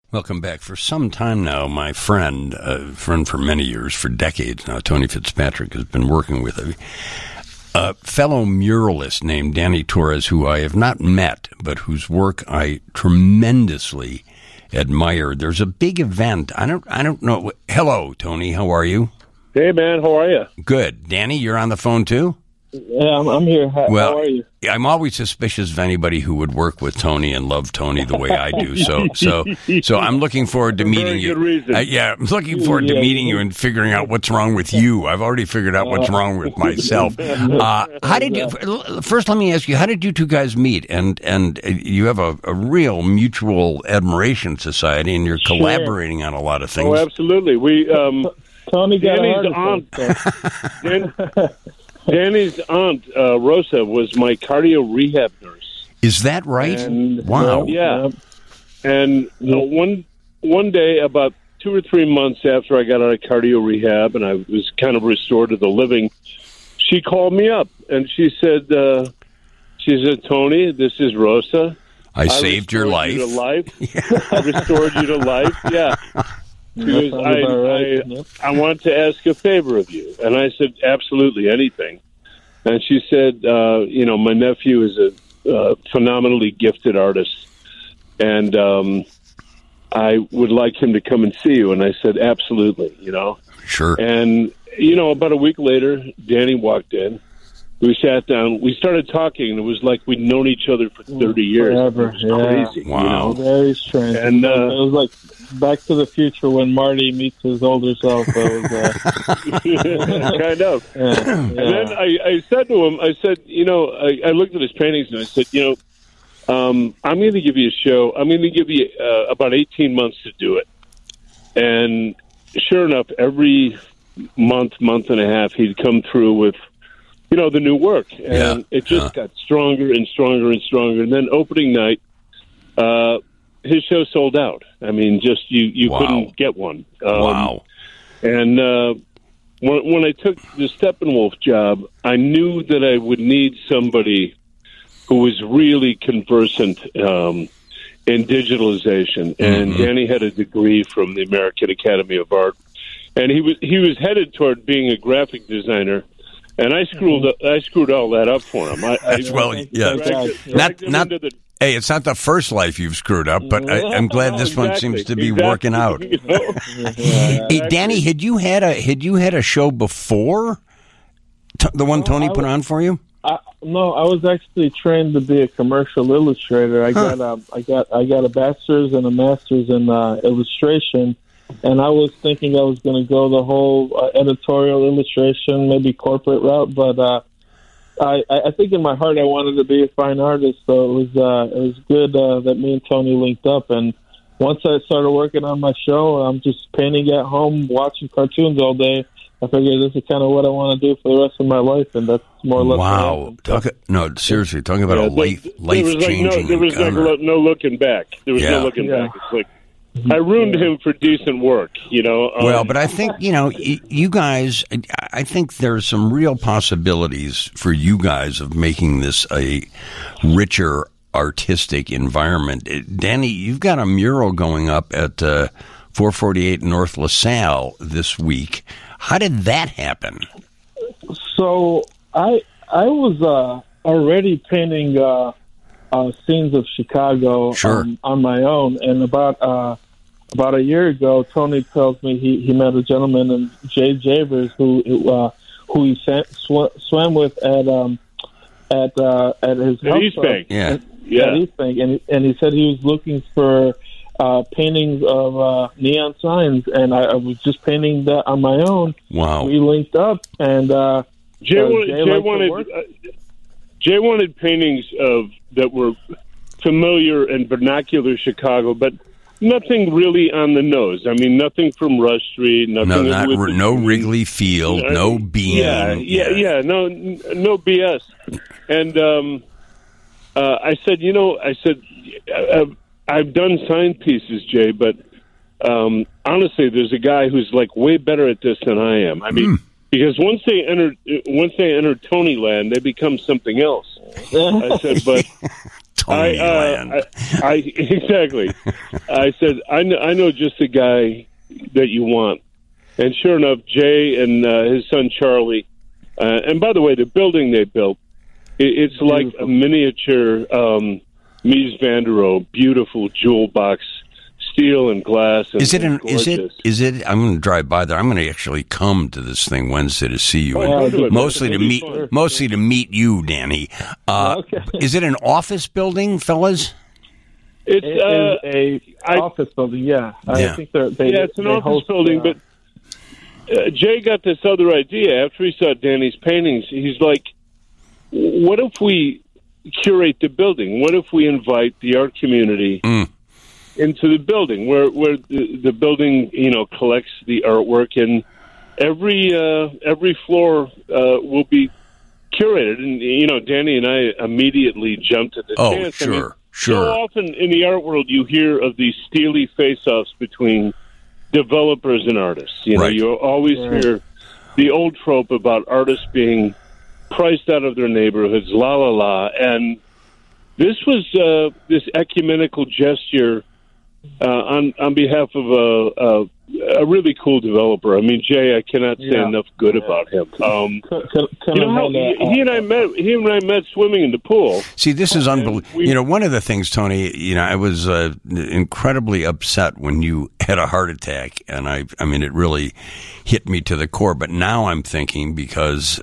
Welcome back. For some time now, my friend for many years, for decades now, Tony Fitzpatrick, has been working with a fellow muralist named Danny Torres, who I have not met, but whose work I tremendously admire. There's a big event. I don't know. Hello, Tony. How are you? Hey, man. How are you? Good. Danny, you're on the phone too? Yeah, I'm here. How are you? I'm always suspicious of anybody who would work with Tony and love Tony the way I do. So I'm looking forward to meeting you. Very good reason. I'm looking forward to meeting you and figuring out what's wrong with you. I've already figured out what's wrong with myself. How did you? First, let me ask you: how did you two guys meet? And you have a real mutual admiration society, and you're collaborating on a lot of things. Oh, absolutely. We Tony got Danny's aunt. Danny's aunt, Rosa, was my cardio rehab nurse. Is that right? And, wow. Yeah. And one day, about 2 or 3 months after I got out of cardio rehab and I was kind of restored to the living, she called me up and she said, Tony, this is Rosa. I saved your life. I restored you to life. Yeah. Because I want to ask a favor of you. And I said, absolutely, anything. And she said, my nephew is a phenomenally gifted artist, and I would like him to come and see you. And I said, absolutely, Sure. And, about a week later, Danny walked in. We sat down. We started talking, and it was like we'd known each other for 30 years. Forever, it was crazy. Wow. Very strange. And it was like Back to the Future when Marty meets his older self. Kind of. Yeah. And then I said to him, I looked at his paintings, and I said, I'm going to give you a show. I'm going to give you about 18 months to do it. And sure enough, every month and a half, he'd come through with the new work, and it just got stronger and stronger and stronger. And then opening night, his show sold out. I mean, just you couldn't get one. Wow! And when I took the Steppenwolf job, I knew that I would need somebody who was really conversant in digitalization. And Danny had a degree from the American Academy of Art, and he was headed toward being a graphic designer. And I screwed all that up for him. Hey, it's not the first life you've screwed up, but I'm glad this one seems to be working out. Hey, Danny, had you had a show before the one Tony put on for you? No, I was actually trained to be a commercial illustrator. I got a bachelor's and a master's in illustration. And I was thinking I was going to go the whole editorial illustration, maybe corporate route, but I think in my heart I wanted to be a fine artist. So it was good that me and Tony linked up. And once I started working on my show, I'm just painting at home, watching cartoons all day. I figured this is kind of what I want to do for the rest of my life, and that's more or less. Wow! Seriously, talking about a life-changing. There was no looking back. There was no looking back. It's like, I ruined him for decent work, Well, but I think, you guys, I think there's some real possibilities for you guys of making this a richer artistic environment. Danny, you've got a mural going up at 448 North LaSalle this week. How did that happen? So I was already painting scenes of Chicago on my own, and about a year ago, Tony tells me he met a gentleman named Jay Javers who he swam with at his house East Bank. At East Bank, and he said he was looking for paintings of neon signs, and I was just painting that on my own. Wow! We linked up, and Jay wanted paintings that were familiar and vernacular Chicago, but nothing really on the nose. I mean, nothing from Rush Street. Nothing. No Wrigley Field. No Bean. No BS. And I said, I've done sign pieces, Jay, but honestly, there's a guy who's like way better at this than I am. I mean. Because once they enter Tony Land, they become something else. I said, but Tonyland. Exactly. I said, I know just the guy that you want. And sure enough, Jay and his son Charlie, and by the way, the building they built, it's like a miniature Mies van der Rohe, beautiful jewel box, steel and glass. And, is it? I'm going to drive by there. I'm going to actually come to this thing Wednesday to see you, mostly to meet you, Danny. Okay. Is it an office building, fellas? It's a office building. Yeah, I think it's an office building, but. Jay got this other idea after he saw Danny's paintings. He's like, what if we curate the building? What if we invite the art community into the building where the building, collects the artwork, and every floor will be curated. And, Danny and I immediately jumped at the chance. Sure. So often in the art world, you hear of these steely face-offs between developers and artists. You always hear the old trope about artists being priced out of their neighborhoods, la la la. And this was this ecumenical gesture on behalf of a really cool developer. I mean, Jay, I cannot say enough good about him. He and I met swimming in the pool. See, this is unbelievable. One of the things, Tony, I was incredibly upset when you had a heart attack, and I mean, it really hit me to the core. But now I'm thinking because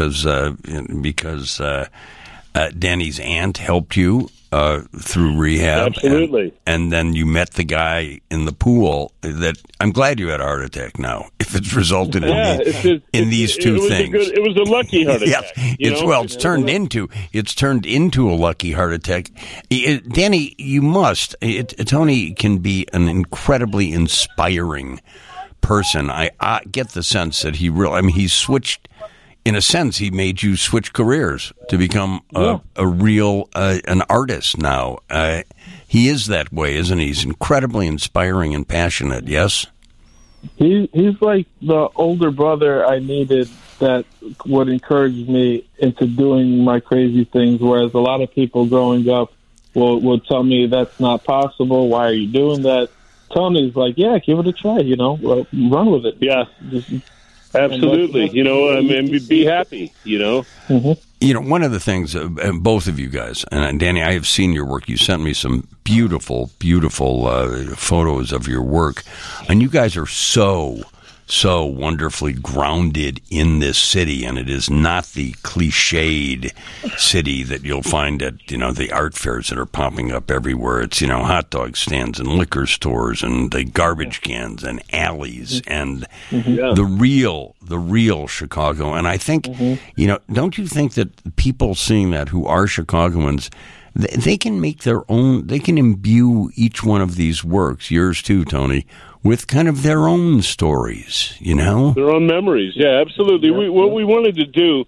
Danny's aunt helped you through rehab. Absolutely. And then you met the guy in the pool. That I'm glad you had a heart attack now, if it's resulted in these two things. It was a lucky heart attack. It's turned into a lucky heart attack. Danny, you must. Tony can be an incredibly inspiring person. I get the sense that he's switched. In a sense, he made you switch careers to become a real an artist now. He is that way, isn't he? He's incredibly inspiring and passionate, yes? He's like the older brother I needed that would encourage me into doing my crazy things, whereas a lot of people growing up will tell me that's not possible. Why are you doing that? Tony's like, yeah, give it a try, run with it. Yeah. Absolutely. Be happy, Mm-hmm. One of the things, both of you guys, and Danny, I have seen your work. You sent me some beautiful, beautiful photos of your work. And you guys are so wonderfully grounded in this city. And it is not the cliched city that you'll find at, the art fairs that are popping up everywhere. It's, hot dog stands and liquor stores and the garbage cans and alleys and the real Chicago. And I think, don't you think that people seeing that who are Chicagoans, they can make their own, they can imbue each one of these works, yours too, Tony, with kind of their own stories, Their own memories, yeah, absolutely. What we wanted to do,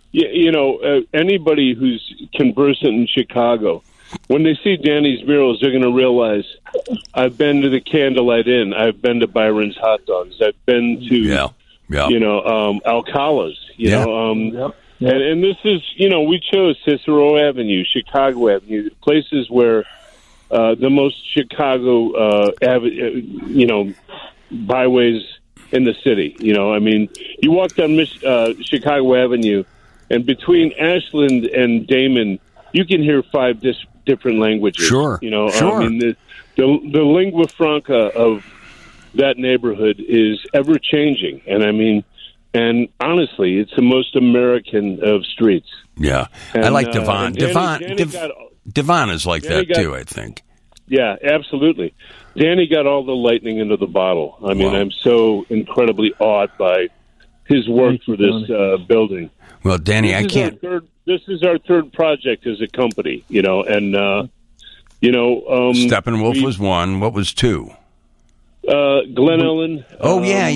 anybody who's conversant in Chicago, when they see Danny's murals, they're going to realize, I've been to the Candlelight Inn, I've been to Byron's Hot Dogs, I've been to, Alcala's, And this is, we chose Cicero Avenue, Chicago Avenue, places where the most Chicago, byways in the city. You walk down Chicago Avenue, and between Ashland and Damon, you can hear 5 different languages. Sure. Sure. The lingua franca of that neighborhood is ever changing, and honestly, it's the most American of streets. Yeah, and, I like Devon. Devon is like that too, I think. Yeah, absolutely. Danny got all the lightning into the bottle. I'm so incredibly awed by his work for this building. Well, Danny, This is our third project as a company, and Steppenwolf was one. What was 2? Glen Ellen. Oh yeah.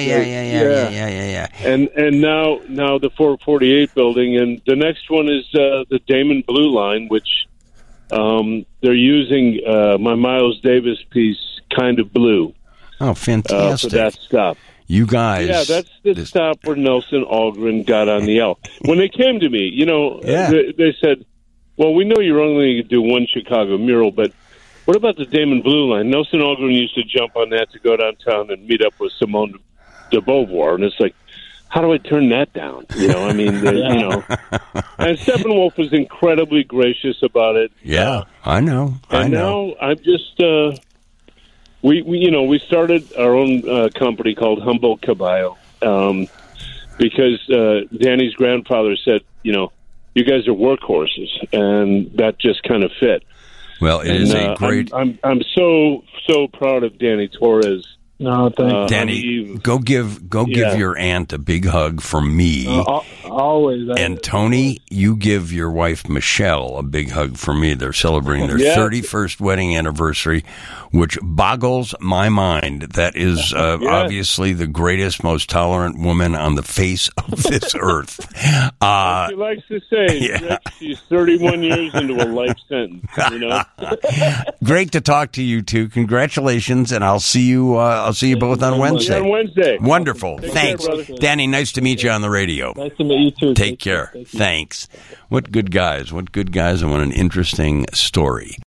And now the 448 building, and the next one is the Damon Blue Line, which they're using my Miles Davis piece, Kind of Blue. Oh, fantastic! For that stop. You guys, that's the stop where Nelson Algren got on the L. When they came to me, they said, well, we know you're only going to do one Chicago mural, but what about the Damon Blue Line? Nelson Algren used to jump on that to go downtown and meet up with Simone de Beauvoir, and it's like, how do I turn that down? You know, I mean, and Steppenwolf was incredibly gracious about it. Yeah, I know. Now I'm just, we started our own company called Humboldt Caballo because Danny's grandfather said, you guys are workhorses, and that just kind of fit. Well, it is a great. I'm so proud of Danny Torres. No, thank you. Danny, go give your aunt a big hug from me. Always. And Tony, you give your wife Michelle a big hug from me. They're celebrating their 31st wedding anniversary, which boggles my mind. That is obviously the greatest, most tolerant woman on the face of this earth. She likes to say, Rich, she's 31 years into a life sentence. Great to talk to you two. Congratulations, and I'll see you. I'll see you both on Wednesday. On Wednesday. Wonderful. Take Thanks, care, Danny. Nice to meet you on the radio. Nice to meet you too. Take care. Thanks. What good guys. And what an interesting story.